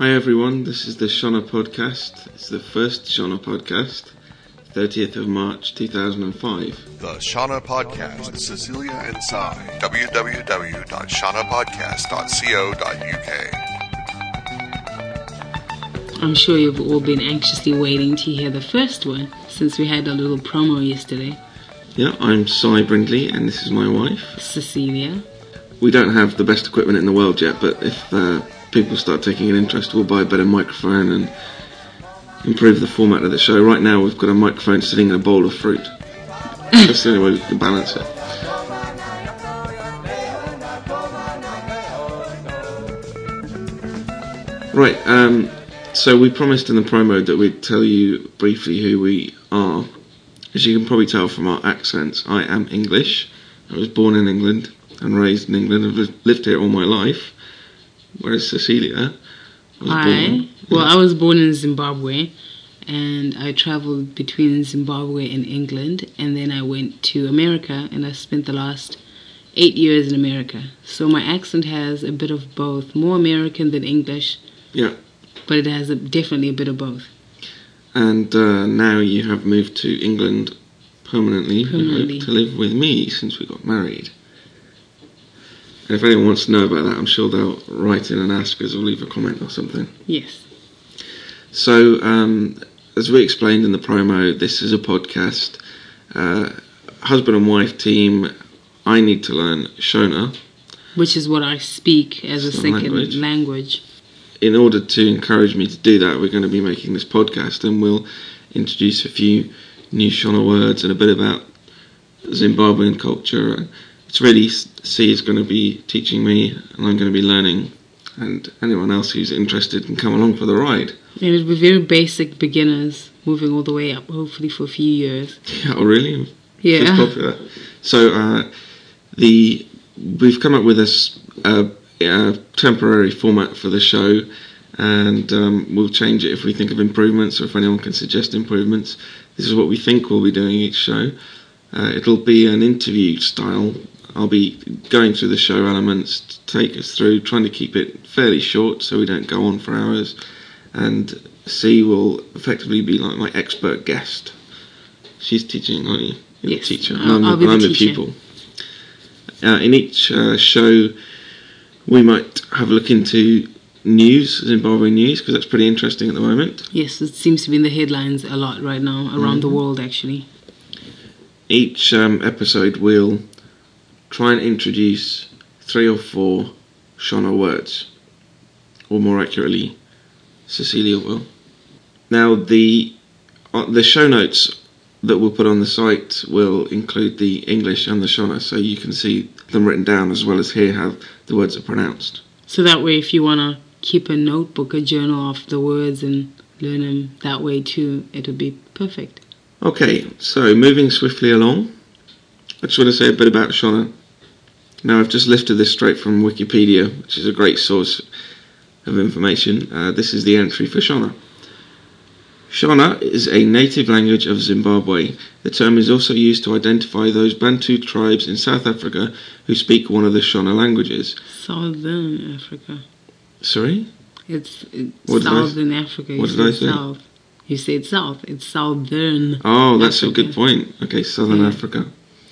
Hi everyone, this is the Shona podcast. It's the first Shona podcast, 30th of March 2005. The Shona Podcast, Cecilia and Sai. www.shonapodcast.co.uk. I'm sure you've all been anxiously waiting to hear the first one, since we had a little promo yesterday. Yeah, I'm Sai Brindley and this is my wife, Cecilia. We don't have the best equipment in the world yet, but if people start taking an interest, we'll buy a better microphone and improve the format of the show. Right now we've got a microphone sitting in a bowl of fruit. That's the only way we can balance it. Right, so we promised in the promo that we'd tell you briefly who we are. As you can probably tell from our accents, I am English. I was born in England and raised in England. I've lived here all my life. Whereas Cecilia was born... Well, I was born in Zimbabwe, and I travelled between Zimbabwe and England, and then I went to America, and I spent the last 8 years in America. So my accent has a bit of both, more American than English. Yeah. But it has definitely a bit of both. And now you have moved to England permanently. To live with me since we got married. And if anyone wants to know about that, I'm sure they'll write in and ask us or leave a comment or something. Yes. So, as we explained in the promo, this is a podcast. Husband and wife team, I need to learn Shona. Which is what I speak as a second language. In order to encourage me to do that, we're going to be making this podcast, and we'll introduce a few new Shona words and a bit about Zimbabwean culture. It's really C is going to be teaching me, and I'm going to be learning, and anyone else who's interested can come along for the ride. And it'll be very basic beginners, moving all the way up, hopefully for a few years. Yeah, oh really? Yeah. It's popular. So we've come up with this temporary format for the show, and we'll change it if we think of improvements or if anyone can suggest improvements. This is what we think we'll be doing each show. It'll be an interview style. I'll be going through the show elements to take us through, trying to keep it fairly short so we don't go on for hours. And C will effectively be like my expert guest. She's teaching, aren't you? You're yes, the teacher. I'll be the pupil. In each show, we might have a look into news, Zimbabwe news, because that's pretty interesting at the moment. Yes, it seems to be in the headlines a lot right now, around the world actually. Each episode will try and introduce 3 or 4 Shona words, or more accurately, Cecilia will. Now, the show notes that we'll put on the site will include the English and the Shona, so you can see them written down as well as hear how the words are pronounced. So that way, if you want to keep a notebook, a journal of the words and learn them that way too, it'll be perfect. Okay, so moving swiftly along, I just want to say a bit about Shona. Now, I've just lifted this straight from Wikipedia, which is a great source of information. This is the entry for Shona. Shona is a native language of Zimbabwe. The term is also used to identify those Bantu tribes in South Africa who speak one of the Shona languages. Southern Africa. Sorry? It's Southern Africa. What did I say? South. You said south. It's southern. Oh, that's Africa. A good point. Okay, Southern Africa.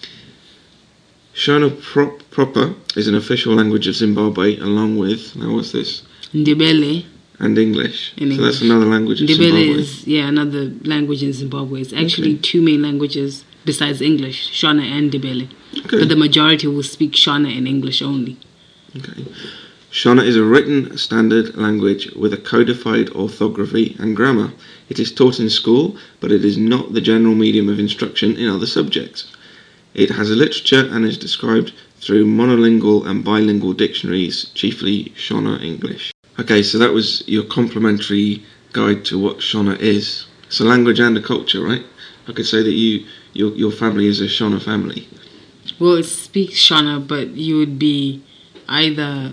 Shona proper is an official language of Zimbabwe, along with, now what's this? Ndebele. And English. So that's another language of Zimbabwe. Ndebele is, another language in Zimbabwe. It's actually 2 main languages besides English, Shona and Ndebele. Okay. But the majority will speak Shona and English only. Okay. Shona is a written standard language with a codified orthography and grammar. It is taught in school, but it is not the general medium of instruction in other subjects. It has a literature and is described through monolingual and bilingual dictionaries, chiefly Shona English. Okay, so that was your complimentary guide to what Shona is. It's a language and a culture, right? I could say that your family is a Shona family. Well, it speaks Shona, but you would be either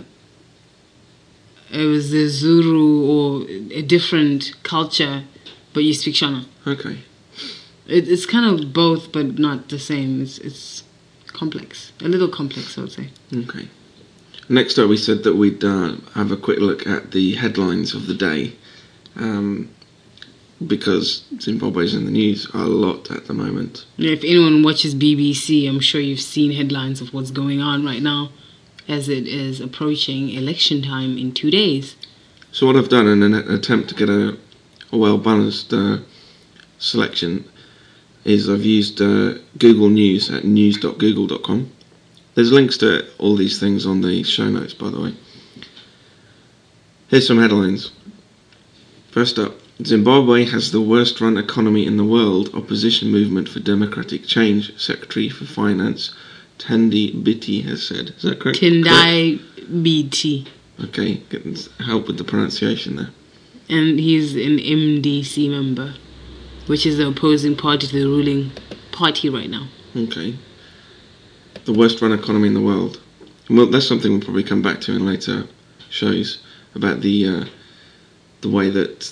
it was the Zulu or a different culture, but you speak Shona. Okay. It's kind of both, but not the same. It's complex. A little complex, I would say. Okay. Next up, we said that we'd have a quick look at the headlines of the day, because Zimbabwe's in the news a lot at the moment. If anyone watches BBC, I'm sure you've seen headlines of what's going on right now, as it is approaching election time in 2 days. So what I've done in an attempt to get a well-balanced selection is I've used Google News at news.google.com. There's links to all these things on the show notes, by the way. Here's some headlines. First up, Zimbabwe has the worst run economy in the world, opposition movement for democratic change, Secretary for Finance Tendai Biti has said. Is that correct? Tendai Biti. Okay, getting help with the pronunciation there. And he's an MDC member, which is the opposing party to the ruling party right now. Okay. The worst run economy in the world. Well, that's something we'll probably come back to in later shows, about the way that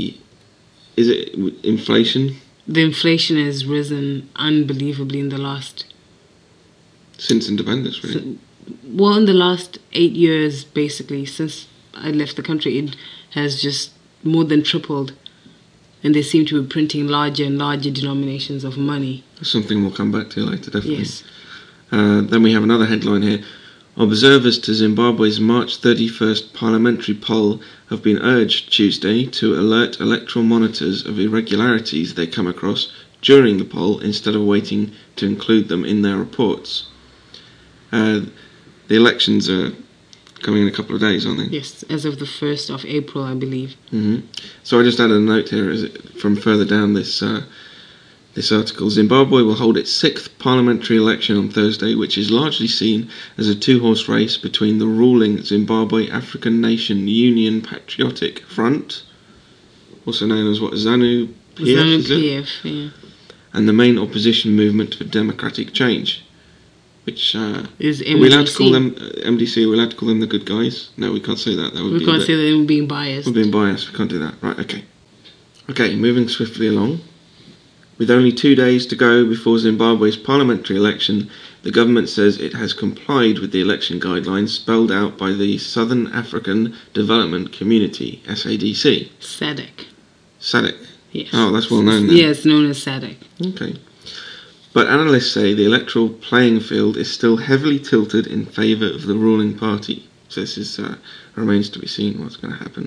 is it inflation? The inflation has risen unbelievably in the last... Since independence, really? Well, in the last 8 years, basically, since I left the country, it has just more than tripled. And they seem to be printing larger and larger denominations of money. That's something we'll come back to later, definitely. Yes. Then we have another headline here. Observers to Zimbabwe's March 31st parliamentary poll have been urged Tuesday to alert electoral monitors of irregularities they come across during the poll instead of waiting to include them in their reports. The elections are coming in a couple of days, aren't they? Yes, as of the 1st of April, I believe. Mm-hmm. So I just added a note here from further down this article. Zimbabwe will hold its 6th parliamentary election on Thursday, which is largely seen as a two-horse race between the ruling Zimbabwe African Nation Union Patriotic Front, also known as ZANU-PF, ZANU-PF, yeah. and the main opposition movement for democratic change, which is MDC. Are we allowed to call them MDC? Are we allowed to call them the good guys? No, we can't say that. We can't say that we're being biased. We're being biased. We can't do that. Right, okay. Okay, moving swiftly along. With only 2 days to go before Zimbabwe's parliamentary election, the government says it has complied with the election guidelines spelled out by the Southern African Development Community, SADC. SADC. SADC. Yes. Oh, that's well known then. Yeah, it's known as SADC. Okay. But analysts say the electoral playing field is still heavily tilted in favour of the ruling party. So this remains to be seen what's going to happen.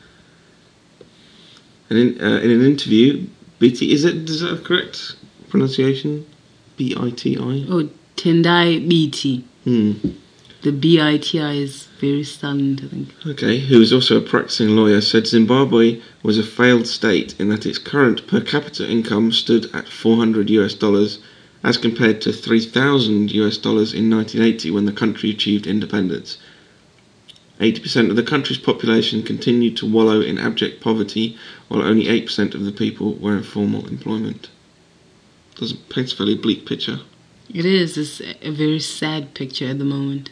And in an interview, Biti, is that a correct pronunciation? Biti? Oh, Tendai Biti. The BITI is very silent, I think. Okay, who is also a practicing lawyer, said Zimbabwe was a failed state in that its current per capita income stood at $400 as compared to $3,000 in 1980 when the country achieved independence. 80% of the country's population continued to wallow in abject poverty, while only 8% of the people were in formal employment. Paints a fairly bleak picture. It is. It's a very sad picture at the moment.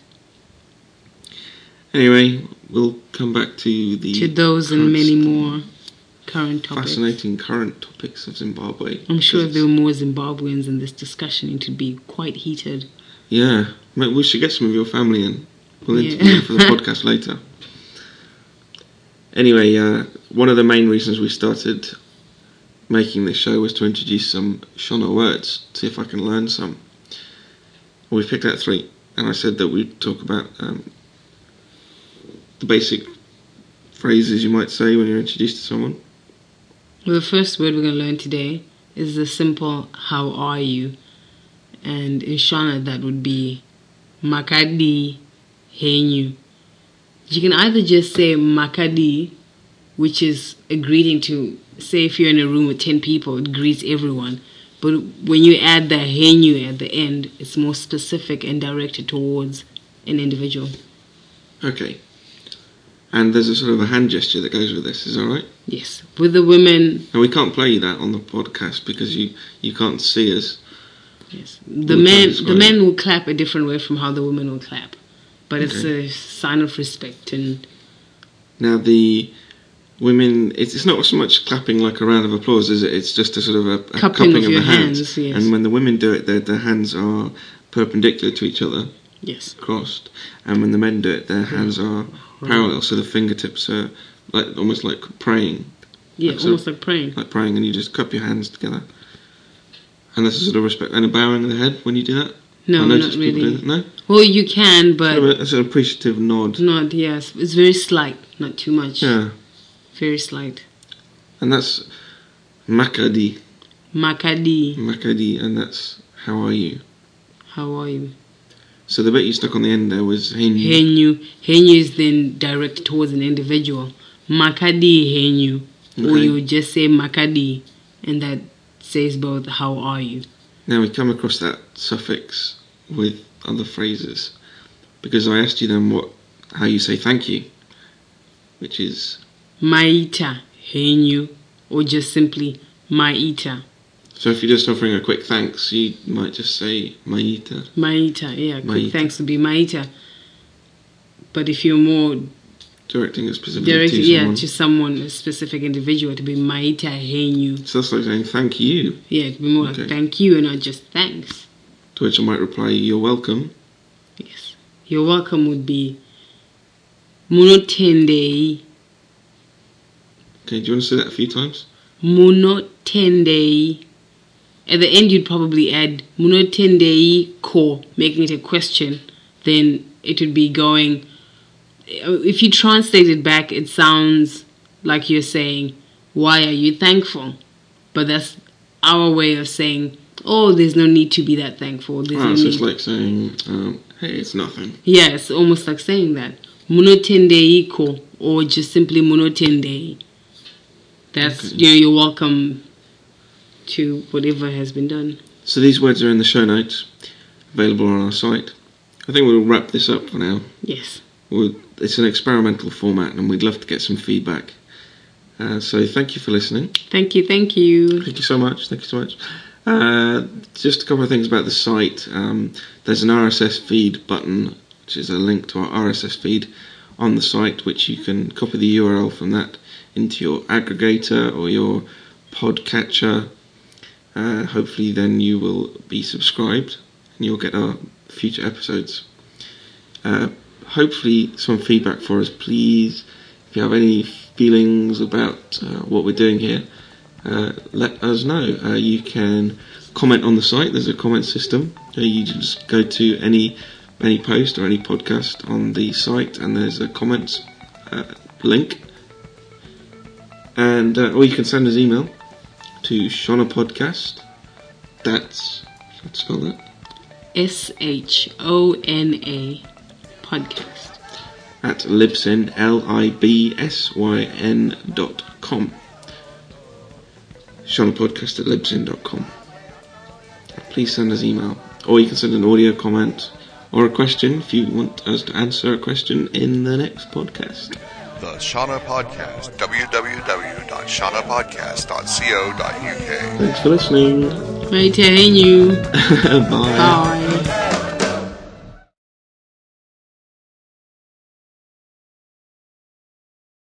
Anyway, we'll come back to those and many more current topics. Fascinating current topics of Zimbabwe. I'm sure if there were more Zimbabweans in this discussion, it would be quite heated. Yeah, we should get some of your family in. We'll interview them for the podcast later. Anyway, one of the main reasons we started making this show was to introduce some Shona words, see if I can learn some. We picked out 3, and I said that we'd talk about the basic phrases you might say when you're introduced to someone. Well, the first word we're going to learn today is the simple "How are you?" And in Shona, that would be Makadi Henyu. You can either just say Makadi, which is a greeting to, say if you're in a room with 10 people, it greets everyone. But when you add the Henyu at the end, it's more specific and directed towards an individual. Okay. And there's a sort of a hand gesture that goes with this, is that right? Yes. With the women... And we can't play that on the podcast because you can't see us. Yes. The men will clap a different way from how the women will clap. But it's a sign of respect. And now the women, it's not so much clapping like a round of applause, is it? It's just a sort of a cupping of the hands. Yes. And when the women do it, their hands are perpendicular to each other. Yes. crossed, and when the men do it, their hands are parallel, so the fingertips are almost like praying. Yeah, Like almost like praying. Like praying, and you just cup your hands together. And that's a sort of respect and a bowing of the head when you do that. No, I not notice people really. do that. No. Well, you can, but It's an appreciative nod. not. Yes, it's very slight, not too much. Yeah. Very slight. And that's Makadi. Makadi. And that's how are you? How are you? So the bit you stuck on the end there was Henyu. Henyu is then directed towards an individual. Makadi Henyu. Or Okay. you would just say Makadi, and that says both how are you. Now we come across that suffix with other phrases because I asked you then how you say thank you, which is Maita Henyu, or just simply Maita. so if you're just offering a quick thanks, you might just say Maita. Maita, yeah. Quick Maita. thanks would be Maita. But if you're more Directing it specifically to someone, a specific individual, to be Maita Henyu. So that's like saying thank you. Yeah, it'd be more like thank you and not just thanks. To which I might reply, you're welcome. Yes. Your welcome would be Munotendei. Okay, do you want to say that a few times? Munotendei. At the end, you'd probably add Munotendei ko, making it a question. Then it would be going. If you translate it back, it sounds like you're saying, "Why are you thankful?" But that's our way of saying, "Oh, there's no need to be that thankful." There's no So need. it's like saying, hey, it's nothing. Yeah, it's almost like saying that. Munotendei ko, or just simply Munotendei. That's, you're welcome to whatever has been done. So these words are in the show notes, available on our site. I think we'll wrap this up for now. Yes. It's an experimental format, and we'd love to get some feedback. So thank you for listening. Thank you. Thank you so much. Just a couple of things about the site. There's an RSS feed button, which is a link to our RSS feed on the site, which you can copy the URL from that into your aggregator or your podcatcher. Hopefully then you will be subscribed and you'll get our future episodes. Hopefully some feedback for us, please. If you have any feelings about what we're doing here, let us know. You can comment on the site. There's a comment system. You just go to any post or any podcast on the site, and there's a comments link. And or you can send us email to Shona Podcast. Let's spell that. SHONA podcast at Libsyn LIBSYN.com. ShonaPodcast at Libsyn.com. Please send us email, or you can send an audio comment or a question if you want us to answer a question in the next podcast. The Shona Podcast, www.shonapodcast.co.uk. Thanks for listening. Right, Henyu. Bye. Bye.